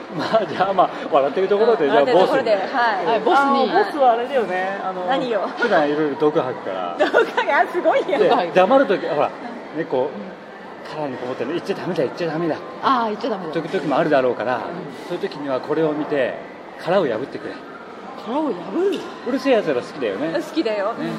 まあじゃあ笑ってるところで、じゃあボスボスに、 ボスはあれだよね、 何よ、 普段いろいろ毒吐くから毒吐く、すごいよ、 で黙るとき、ほらね、こう殻にこもって言っちゃダメだ言っちゃダメだ、 言っちゃダメだ時もあるだろうから、そういう時にはこれを見て殻を破ってくれ。 殻を破る。 うるせえやつら好きだよね。 好きだよ、ね、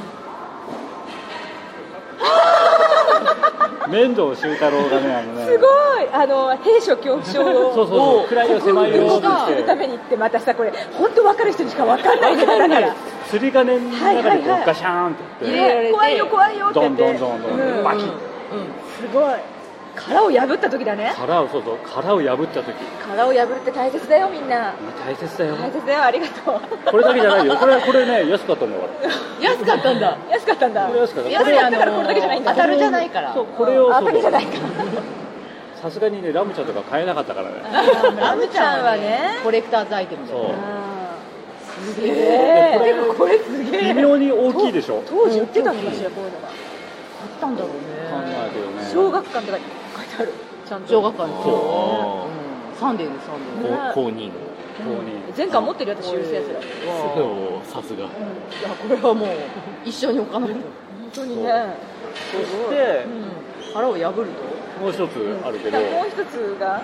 面倒修太郎がね、 すごい兵所恐怖症をそう暗いよ狭いよってするためにってまたさ、これ本当分かる人にしか分かんないから、 釣り鐘の中にこうガシャーンって入れられて、怖いよ怖いよって言って、 どんバキッ、 すごい殻を破った時だね。 殻を破った時。 殻を破るって大切だよ、みんな。 大切だよ。 大切だよ、ありがとう。 これだけじゃないよ。これね、安かったんだから。 安かったんだ。 安かったんだ。 これ安かった。 これだからこれだけじゃないんだ。 当たるじゃないから。 そう、これを当たりじゃないから。 さすがにね、ラムちゃんとか買えなかったからね。 ラムちゃんはね、 コレクターズアイテムだよ。 すげえ。でもこれすげえ。 微妙に大きいでしょ。 当時売ってたのかしら、こういうのが。 あったんだろうね。 考えてよね。 小学館とかに書いてある。 小学館にサンデーです、サンデー公認前回持ってるやつ、修正やつら。 さすが。 いや、これはもう一緒に置かないと。本当にね。 そして殻を破るともう一つあるけど、 もう一つが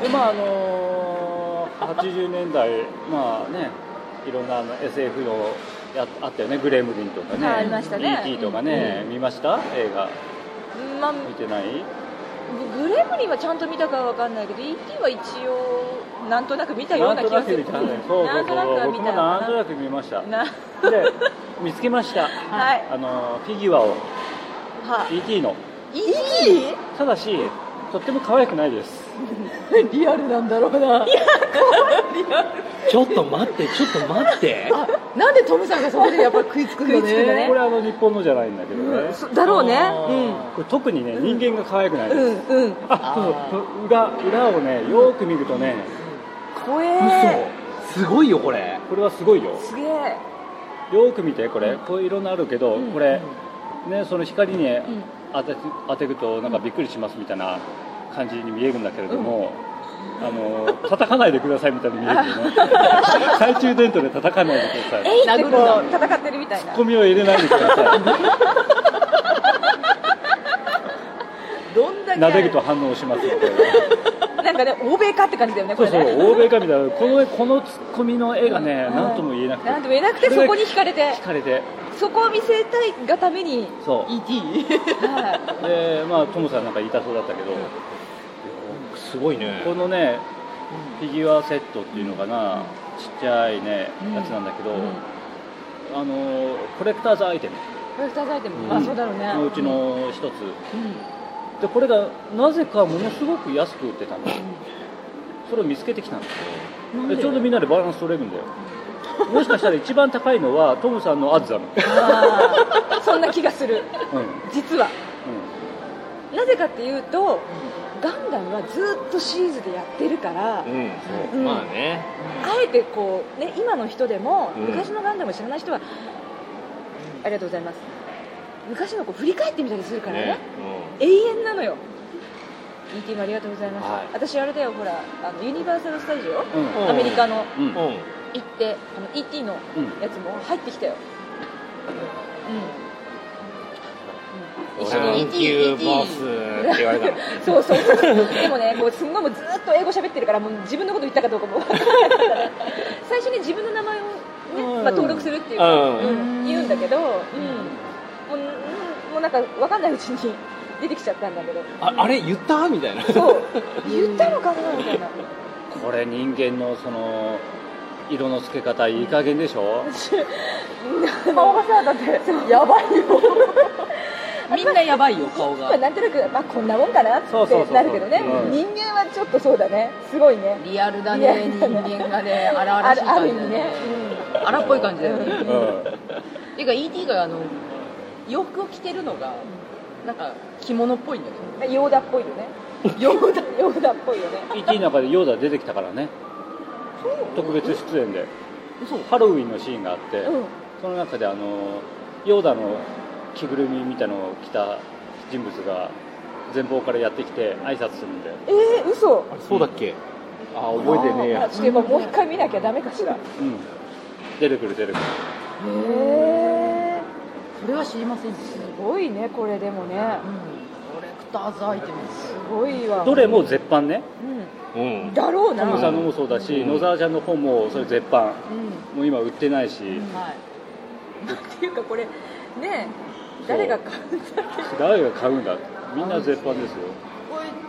80年代いろんなSF のあったよね。グレムリンとかね、 ありましたね。 E.T. とかね、見ました映画。見てない？ グレムリンはちゃんと見たかは分かんないけど、 E.T. は一応なんとなく見たような気がする。 なんとなく僕もなんとなく見ました。で見つけました、フィギュアを、E.T. の。 E.T.？ ただしとっても可愛くないです。 リアルなんだろうな。いや、 ちょっと待ってなんでトムさんがそこでやっぱり食いつくんだね。 これ日本のじゃないんだけどね。 だろうね。 これ特にね、人間が可愛くないです。裏をね、よく見るとね、 怖え。 すごいよこれはすごいよ。 すげえ。 よく見て、これいろんなあるけど、これね、その光に当てるとなんかびっくりしますみたいな感じに見えるんだけれども、叩かないでくださいみたいに見えるよね。懐中電灯で叩かないでください。 ってこう戦ってるみたいな。 ツッコミを入れないでください。 どんだけ撫でると反応しますみたいな。 なんかね、欧米かって感じだよね、これね。 そう、欧米かみたいな。このツッコミの絵がね、なんとも言えなくて。 なんとも言えなくて、そこに惹かれて。そこを見せたいがために。 そう。 E.T. で、トムさんなんか言いたそうだったけど、 すごいね。 このね、フィギュアセットっていうのかな、ちっちゃいね、やつなんだけど、コレクターズアイテム。 コレクターズアイテム。そうだろうね。 のうちの一つ。で、これがなぜかものすごく安く売ってたんだ。それを見つけてきたんですよ。でちょうどみんなでバランス取れるんだよ。もしかしたら一番高いのはトムさんのアズだもん。 そんな気がする。実は。なぜかっていうと、ガンダムはずっとシリーズでやってるから、 まあね、 あえてこうね、今の人でも昔のガンダムを知らない人は、ありがとうございます。昔の子振り返ってみたりするからね、永遠なのよ。E.T. もありがとうございます。私あれだよ、ほらユニバーサルスタジオ、アメリカの行ってE.T. のやつも入ってきたよ。一緒に E.T. ボスって言われたの。 そうでもね、こうすんごいもうずっと英語喋ってるから、もう自分のこと言ったかどうかも分からないから、最初に自分の名前をね、登録するっていうか言うんだけど、もうなんか分かんないうちに出てきちゃったんだけど、 あれ言ったみたいな。 そう言ったのかなみたいな。 これ人間のその色の付け方いい加減でしょ。 顔がさ、だってやばいよ。 みんなやばいよ、顔が。 なんとなくこんなもんかなってなるけどね、人間はちょっとそうだね、すごいね、 リアルだね、人間がね、荒々しい感じだね、荒っぽい感じだよね。っていうか E.T. が洋服を着てるのがなんか着物っぽいんだけど、 ヨーダっぽいよね。ヨーダっぽいよね。 E.T. の中でヨーダ出てきたからね、特別出演でハロウィンのシーンがあって、その中でヨーダの着ぐるみみたいなのを着た人物が前方からやってきて挨拶するんだよ。 嘘。 そうだっけ。 あ、覚えてねえや。 そういえばもう一回見なきゃダメかしら。 出てくる。 へえ。 それは知りませんでした。 すごいね、これでもね。 コレクターズアイテムすごいわ。 どれも絶版ね。 だろうな。 トムさんのもそうだし、野沢ちゃんの本もそれ絶版。もう今売ってないし。 っていうかこれね、誰が買うんだって。 誰が買うんだって。みんな絶版ですよ。